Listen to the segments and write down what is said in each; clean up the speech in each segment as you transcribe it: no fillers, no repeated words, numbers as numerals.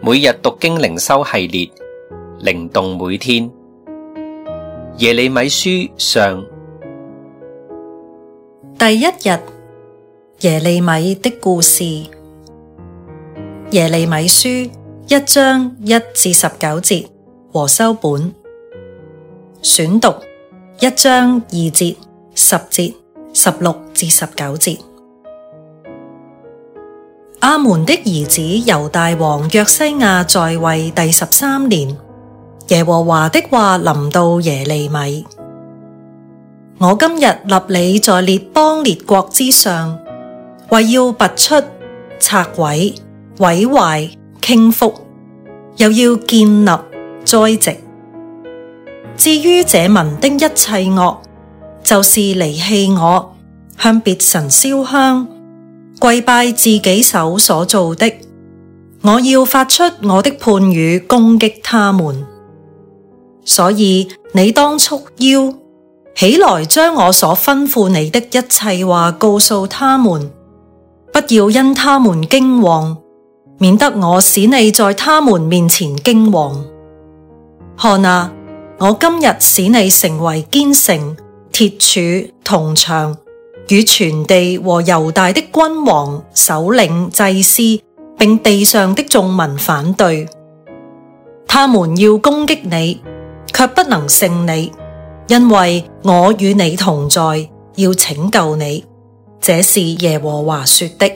每日讀經靈修系列，靈動每天。耶利米書上。 第一日，耶利米的故事。耶利米書1章1至19節和修本。選讀1章2節、10節、16至19節。阿們的兒子猶大王約西亞在位第13年，耶和華的話臨到耶利米：我今日立你在列邦列國之上，為要拔出、拆毀、毀壞、傾覆，又要建立、栽植。至於這民的一切惡，就是離棄我，向別神燒香，跪拜自己手所造的，我要發出我的判語攻擊他們。所以你當束腰，起來將我所吩咐你的一切話告訴他們，不要因他們驚惶，免得我使你在他們面前驚惶。看啊，我今日使你成為堅城、鐵柱、銅牆，與全地和猶大的君王、首領、祭司，並地上的眾民反對。他們要攻擊你，卻不能勝你，因為我與你同在，要拯救你。這是耶和華說的。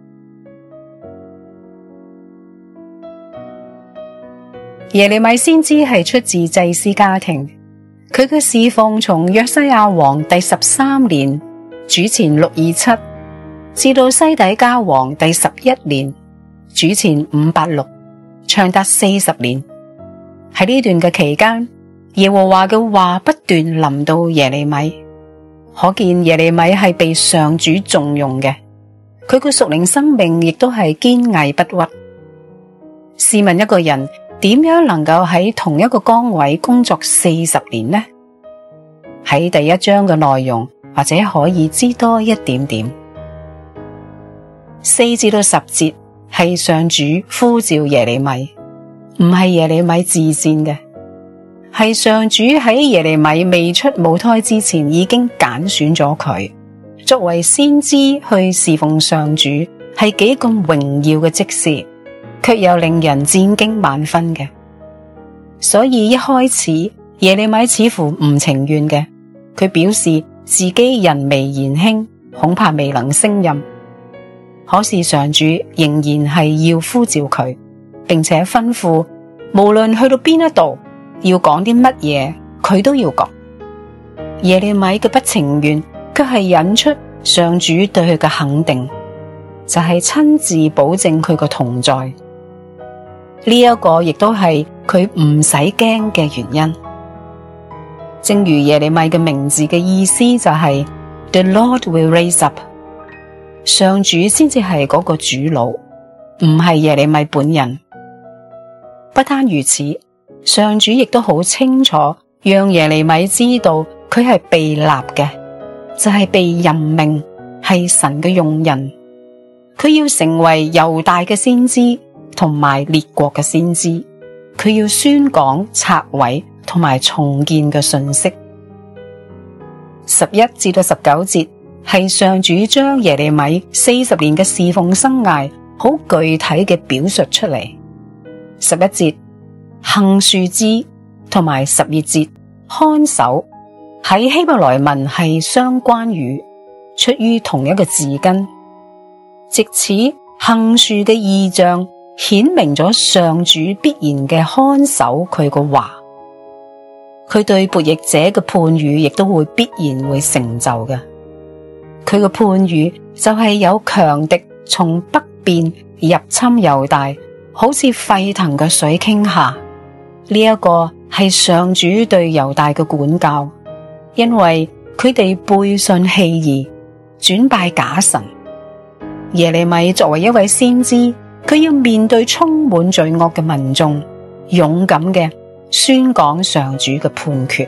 耶利米先知係出自祭司家庭，佢嘅侍奉從約西亞王第13年主前627至到西底家王第11年主前586，長達40年。喺呢段嘅期間，耶和華嘅話不斷臨到耶利米，可見耶利米係被上主重用嘅，佢嘅屬靈生命亦都係堅毅不屈。試問一個人點樣能夠喺同一個崗位工作40年呢？喺第1章嘅內容，或者可以知多一點點。4至到10節係上主呼召耶利米，唔係耶利米自薦嘅，係上主喺耶利米未出母胎之前已經揀選咗佢，作為先知去侍奉上主，係幾咁榮耀嘅職事，卻又令人戰驚萬分嘅。所以一開始耶利米似乎唔情願嘅，佢表示自己人微言輕，恐怕未能勝任。可是上主仍然係要呼召佢，並且吩咐無論去到邊一度，要講啲乜嘢，佢都要講。耶利米嘅不情願，卻係引出上主對佢嘅肯定，就係親自保證佢個同在。呢一個亦都係佢唔使驚嘅原因。正如耶利米嘅名字嘅意思就係 The Lord will raise up， 上主先至係嗰個主腦，唔係耶利米本人。不單如此，上主亦都好清楚讓耶利米知道佢係被立嘅，就係被任命，係神嘅用人。佢要成為猶大嘅先知同埋列國嘅先知，佢要宣講拆毀同埋重建嘅信息。11至到19節係上主將耶利米40年嘅侍奉生涯好具體嘅表述出嚟。11節杏樹枝同埋12節看守，喺希伯來文係相關語，出於同一個字根，藉此杏樹嘅意象顯明咗上主必然嘅看守佢個話，佢對悖逆者嘅判語亦都會必然會成就嘅。佢嘅判語就係有強敵從北邊入侵猶大，好似沸騰嘅水傾下。呢一個係上主對猶大嘅管教，因為佢哋背信棄義，轉拜假神。耶利米作為一位先知，佢要面對充滿罪惡嘅民眾，勇敢嘅宣講上主嘅判決。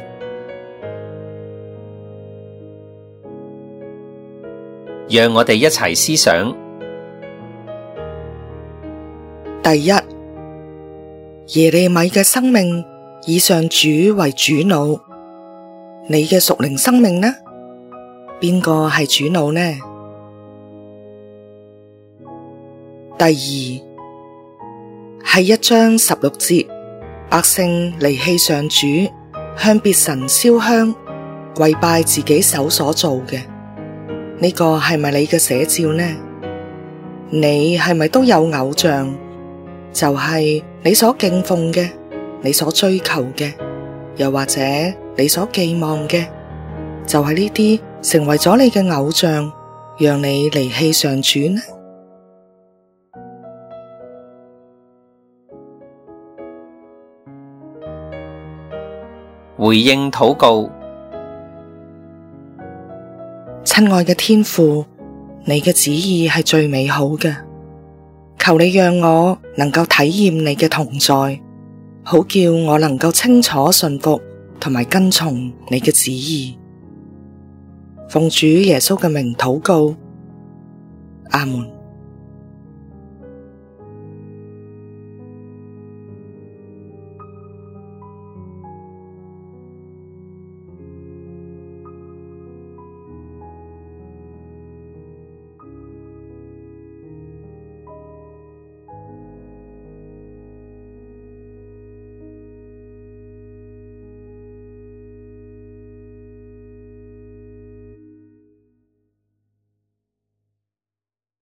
讓我哋一齊思想。 第一， 耶利米嘅生命以上主為主腦，你嘅屬靈生命呢？邊個係主腦呢？第二，係1章16節，百姓離棄上主，向別神燒香，跪拜自己手所做嘅，呢個係咪你嘅寫照呢？你係咪都有偶像？就係你所敬奉嘅，你所追求嘅，又或者你所寄望嘅，就係呢啲成為咗你嘅偶像，讓你離棄上主呢？ 回應禱告。 親愛嘅天父，你嘅旨意係最美好嘅，求你讓我能夠體驗你嘅同在，好叫我能夠清楚順服同埋跟從你嘅旨意。奉主耶穌嘅名禱告，阿們。